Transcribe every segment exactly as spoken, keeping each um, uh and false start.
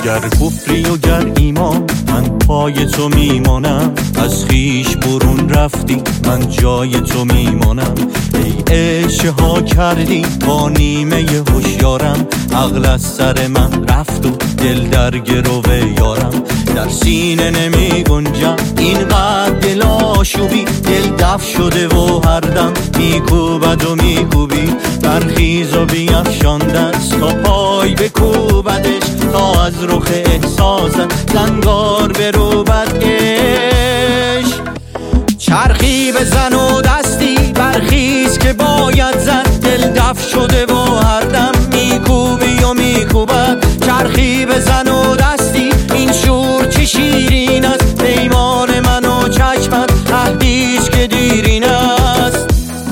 گر کفری و گر ایمان من پای تو میمانم، از خیش برون رفتی من جای تو میمانم. ای عشق ها کردی با نیمه هوشیارم، عقل از سر من رفت و دل در گرو یارم. در سینه نمی گنجم اینقدر دل آشوبی، دل دف شده و هر دم میکوبد و میکوبی. برخیز و بیفشان دست تا پای بکوبدش، تا از رخ احساست زنگار بروبد عشق. چرخی بزن و دستی برخیز که باید زد، دل دف شده و هر دم میکوبی و میکوبد. چرخی بزن و دستی این شور چه شیرین است، پیمان من و چشمت عهدیش که دیرین است.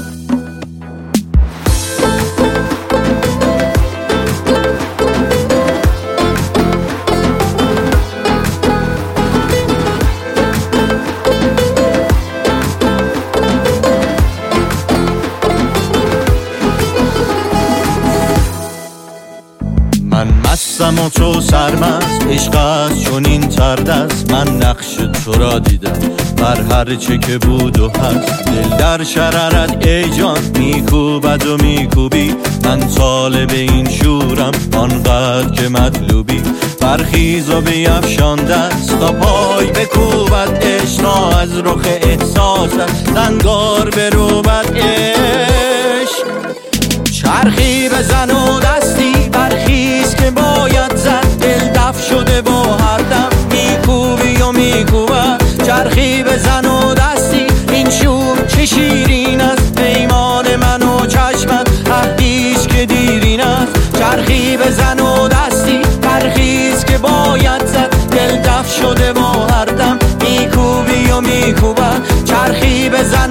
من مستم و تو سرمست، عشق است چون این ترد است. من نقش تو را دیدم بر هر چه که بود و هست. دل در شررت ای جان میکوبد و میکوبی، من طالب این شورم آنقدر که مطلوبی. برخیز و بیفشان دست تا پای بکوبد عشق، تا از رخ احساست زنگار بروبد عشق. چرخی بزن و دستی برخیز که باید زد، دل دف شده با هر دم میکوبی و میکوبد. چرخی بزن و دستی این شور چه شیرین است، پیمان من و چشمت عهدیش که دیرین است. چرخی بزن و دستی برخیز که باید زد، دل دف شده با هر دم میکوبی و میکوبد. چرخی بزن